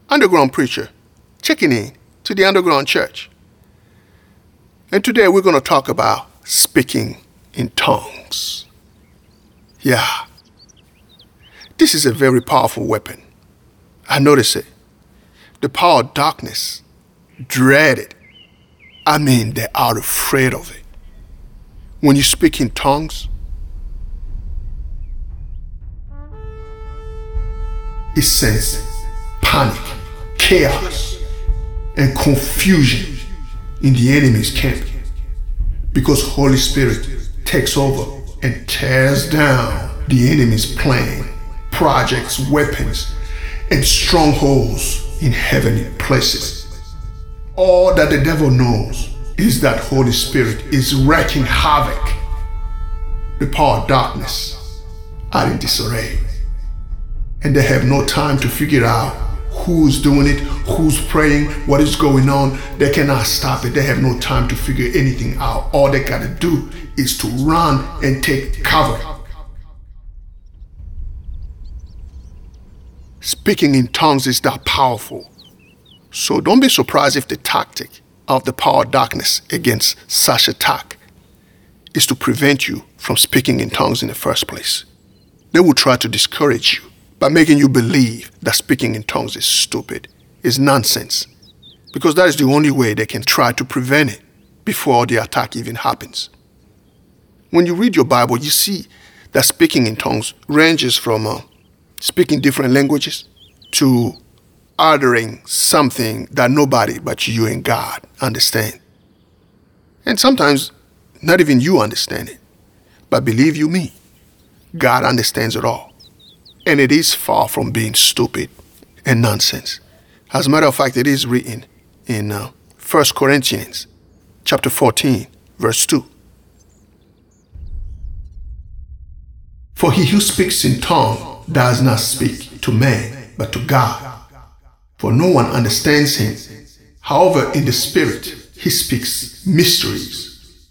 underground preacher, checking in to the underground church. And today we're going to talk about speaking in tongues. Yeah, this is a very powerful weapon. I notice it. The power of darkness dread it. They are afraid of it. When you speak in tongues, it sends panic, chaos, and confusion in the enemy's camp, because Holy Spirit takes over and tears down the enemy's plan, projects, weapons, and strongholds in heavenly places. All that the devil knows is that Holy Spirit is wreaking havoc. The power of darkness are in disarray, and they have no time to figure out who's doing it, who's praying, what is going on. They cannot stop it. They have no time to figure anything out. All they gotta do is to run and take cover. Speaking in tongues is that powerful. So don't be surprised if the tactic of the power of darkness against such attack is to prevent you from speaking in tongues in the first place. They will try to discourage you by making you believe that speaking in tongues is stupid, is nonsense, because that is the only way they can try to prevent it before the attack even happens. When you read your Bible, you see that speaking in tongues ranges from speaking different languages to uttering something that nobody but you and God understand. And sometimes not even you understand it. But believe you me, God understands it all. And it is far from being stupid and nonsense. As a matter of fact, it is written in 1 Corinthians chapter 14, verse 2. For he who speaks in tongues does not speak to man, but to God. For no one understands him. However, in the Spirit, he speaks mysteries.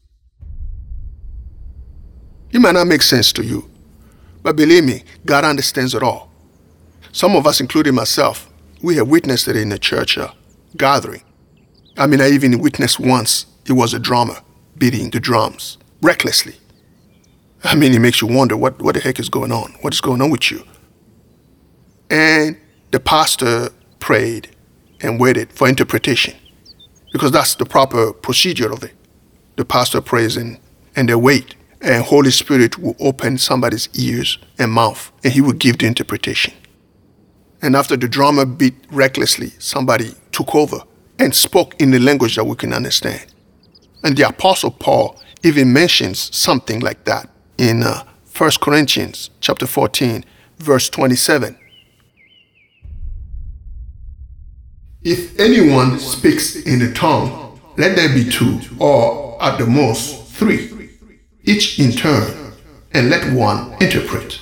It might not make sense to you, but believe me, God understands it all. Some of us, including myself, we have witnessed it in a church gathering. I even witnessed once, it was a drummer beating the drums recklessly. It makes you wonder what the heck is going on? What is going on with you? And the pastor prayed and waited for interpretation, because that's the proper procedure of it. The pastor prays and they wait, and Holy Spirit will open somebody's ears and mouth, and he will give the interpretation. And after the drummer beat recklessly, somebody took over and spoke in the language that we can understand. And the Apostle Paul even mentions something like that in 1 Corinthians chapter 14, verse 27. If anyone speaks in a tongue, let there be two, or at the most 3, each in turn, and let one interpret.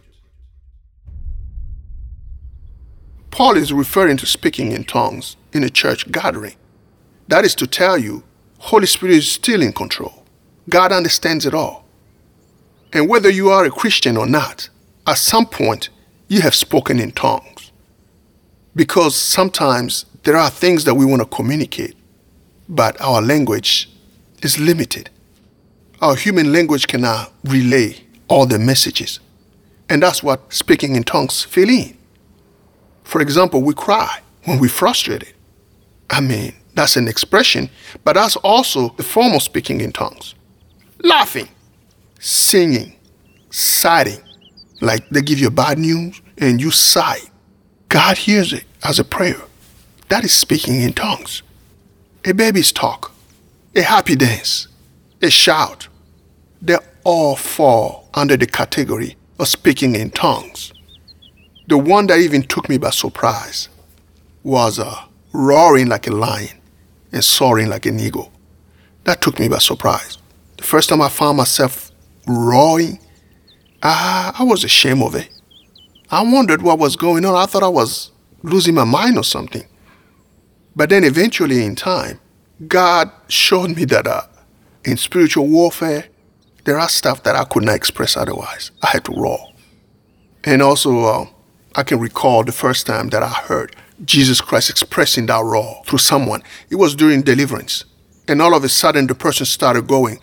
Paul is referring to speaking in tongues in a church gathering. That is to tell you, Holy Spirit is still in control. God understands it all. And whether you are a Christian or not, at some point, you have spoken in tongues. Because sometimes there are things that we want to communicate, but our language is limited. Our human language cannot relay all the messages. And that's what speaking in tongues fill in. For example, we cry when we're frustrated. That's an expression, but that's also the form of speaking in tongues. Laughing, singing, sighing, like they give you bad news and you sigh. God hears it as a prayer. That is speaking in tongues. A baby's talk, a happy dance, a shout. They all fall under the category of speaking in tongues. The one that even took me by surprise was roaring like a lion and soaring like an eagle. That took me by surprise. The first time I found myself roaring, I was ashamed of it. I wondered what was going on. I thought I was losing my mind or something. But then eventually in time, God showed me that in spiritual warfare, there are stuff that I could not express otherwise. I had to roar. And also, I can recall the first time that I heard Jesus Christ expressing that raw through someone. It was during deliverance. And all of a sudden, the person started going.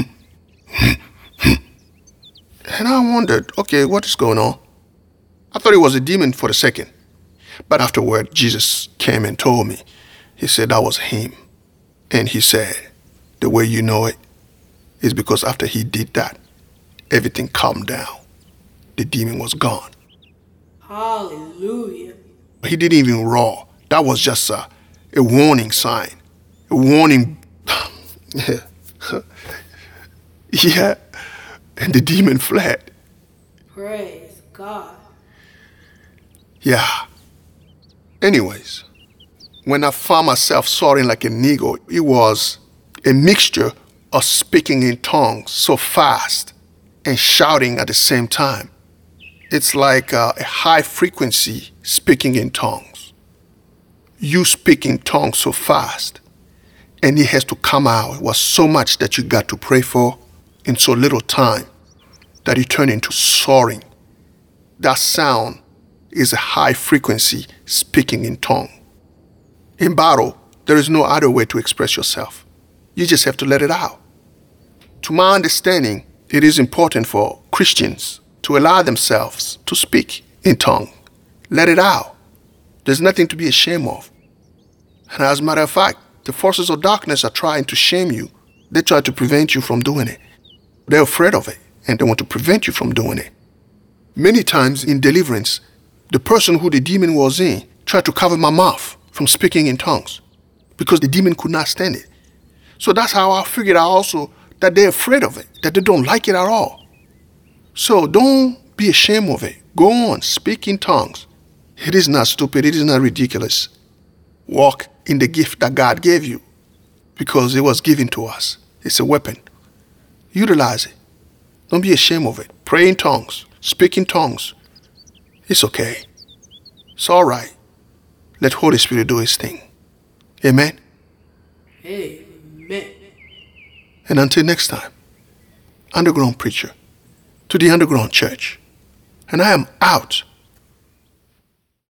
And I wondered, okay, what is going on? I thought it was a demon for a second. But afterward, Jesus came and told me. He said that was him. And he said, the way you know it is because after he did that, everything calmed down. The demon was gone. Hallelujah. He didn't even roar. That was just a warning sign. A warning. Yeah. And the demon fled. Praise God. Yeah. Anyways, when I found myself soaring like an eagle, it was a mixture of speaking in tongues so fast and shouting at the same time. It's like a high frequency speaking in tongues. You speak in tongues so fast, and it has to come out. It was so much that you got to pray for in so little time that it turned into soaring. That sound is a high frequency speaking in tongue. In battle, there is no other way to express yourself. You just have to let it out. To my understanding, it is important for Christians to allow themselves to speak in tongue. Let it out. There's nothing to be ashamed of. And as a matter of fact, the forces of darkness are trying to shame you. They try to prevent you from doing it. They're afraid of it, and they want to prevent you from doing it. Many times in deliverance, the person who the demon was in tried to cover my mouth from speaking in tongues because the demon could not stand it. So that's how I figured out also that they're afraid of it, that they don't like it at all. So don't be ashamed of it. Go on, speak in tongues. It is not stupid. It is not ridiculous. Walk in the gift that God gave you because it was given to us. It's a weapon. Utilize it. Don't be ashamed of it. Pray in tongues. Speak in tongues. It's okay. It's all right. Let Holy Spirit do his thing. Amen? Amen. And until next time, Underground Preacher to the Underground Church. And I am out.